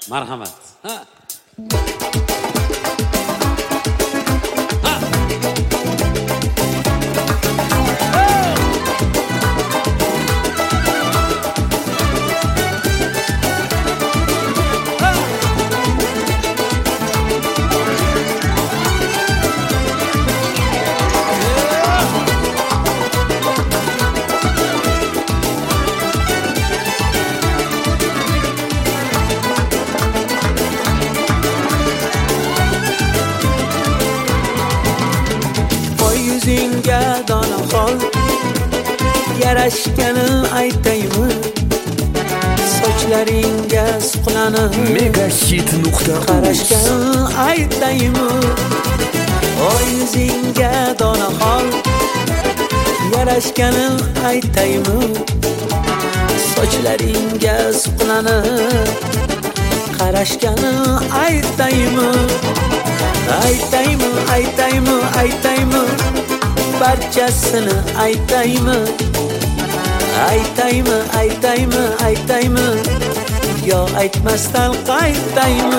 Marhamat. Ha. Yuzingga dona xol yarashgani aytaymi, sochlaringga suqlanib Megahit.uz qarashgani aytaymi. Yuzingga dona xol yarashgani aytaymi, sochlaringga suqlanib qarashgani aytaymi. Aytaymi, aytaymi, aytaymi, barchasini aytaymi. Aytaymi, aytaymi, aytaymi, yo aytmasdan qaytaymi.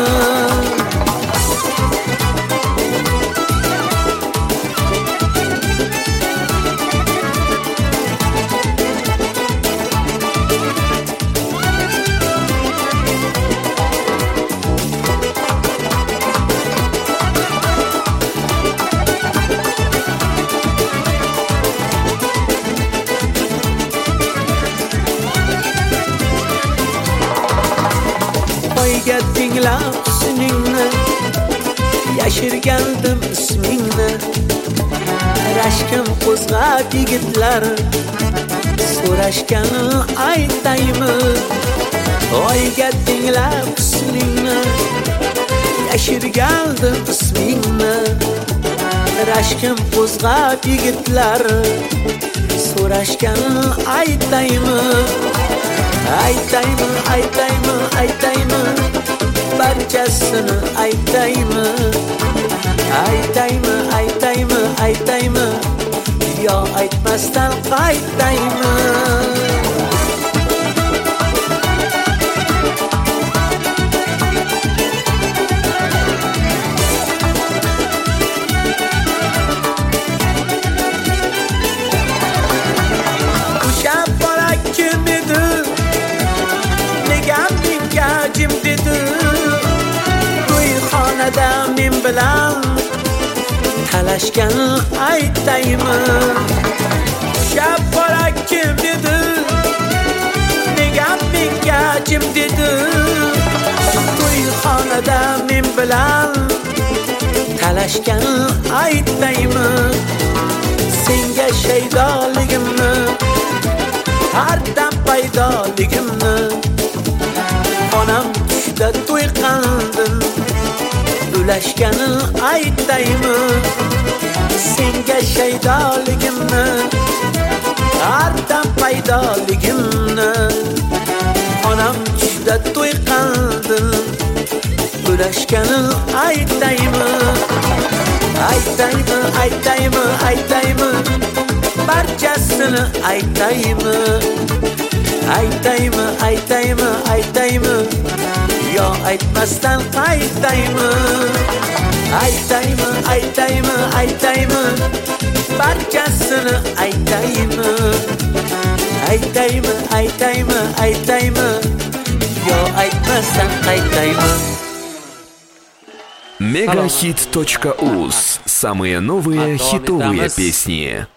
Oyga tinglab husningni, yashirgandim ismingni. Rashkim qo'zg'ab yigitlar so'rashgani aytaymi. Oyga tinglab husningni, yashirgandim ismingni. Rashkim qo'zg'ab yigitlar so'rashgani aytaymi. Aytaymi, aytaymi, aytaymi, barchasini aytaymi. Aytaymi, aytaymi, aytaymi, yo aytmasdan qaytaymi. To'yxonada men bilan talashgani aytaymi. Shab bola kim dedi, nega menga jim dedi. To'yxonada men bilan talashgani aytaymi. Senga shaydoligimni, har dam paydoligimni, onam tushda to'y qildim, ulashgani aytaymi. Senga shaydoligimni, har dam paydoligimni, onam tushda to'y qildim, ulashgani aytaymi. Aytaymi, aytaymi, aytaymi, barchasini aytaymi. Aytaymi, aytaymi, aytaymi, yo aytmasdan qaytaymi. Aytaymi, aytaymi, aytaymi, barchasini aytaymi. Aytaymi, aytaymi, aytaymi, yo aytmasdan qaytaymi. Megahit.uz. Самые новые хитовые песни.